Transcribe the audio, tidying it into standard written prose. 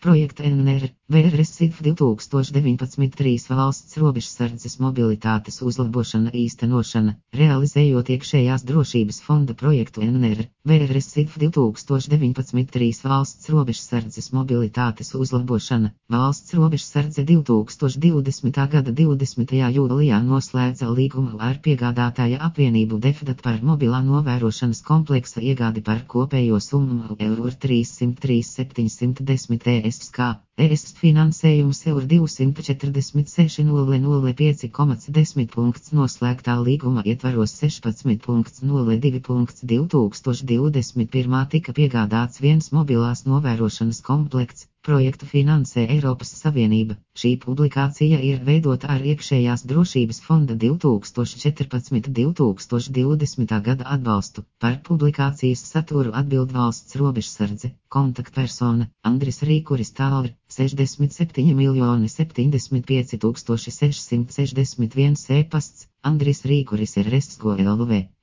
Projekta NR, VRSIF 2019 valsts robežsardzes mobilitātes uzlabošana īstenošana, realizējot iekšējās drošības fonda projektu NR, VRSIF 2019 valsts robežsardzes mobilitātes uzlabošana. Valsts robežsardze 2020. gada 20. jūlijā noslēdza līgumu ar piegādātāja apvienību DEFDAT par mobilā novērošanas kompleksa iegādi par kopējo summu euro 303 710 ES finansējums euro 246 005,10. Noslēgtā līguma ietvaros 16.02.2021 tika piegādāts viens mobilās novērošanas komplekts. Projektu finansē Eiropas Savienība. Šī publikācija ir veidota ar iekšējās drošības fonda 2014-2020 gada atbalstu. Par publikācijas saturu atbild valsts robežsardze. Kontaktpersona Andris Rīkuris Tālri 67 75 661 e-pasts Andris Rīkuris ir RSGO LV.